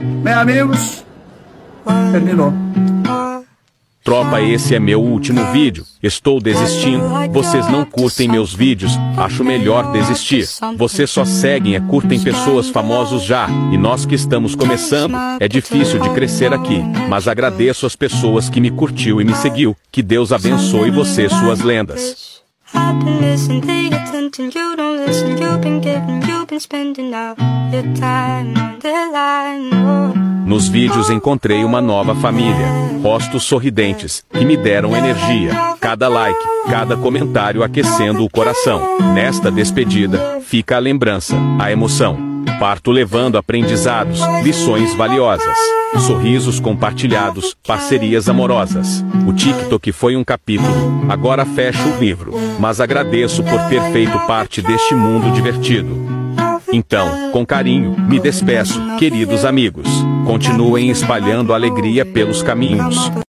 Bem, amigos, terminou. Tropa, esse é meu último vídeo. Estou desistindo. Vocês não curtem meus vídeos. Acho melhor desistir. Vocês só seguem e curtem pessoas famosas já. E nós que estamos começando, é difícil de crescer aqui. Mas agradeço as pessoas que me curtiu e me seguiu. Que Deus abençoe você, suas lendas. Nos vídeos encontrei uma nova família, rostos sorridentes, que me deram energia, cada like, cada comentário aquecendo o coração. Nesta despedida, fica a lembrança, a emoção. Parto levando aprendizados, lições valiosas, sorrisos compartilhados, parcerias amorosas. O TikTok foi um capítulo, agora fecho o livro, mas agradeço por ter feito parte deste mundo divertido. Então, com carinho, me despeço, queridos amigos. Continuem espalhando alegria pelos caminhos.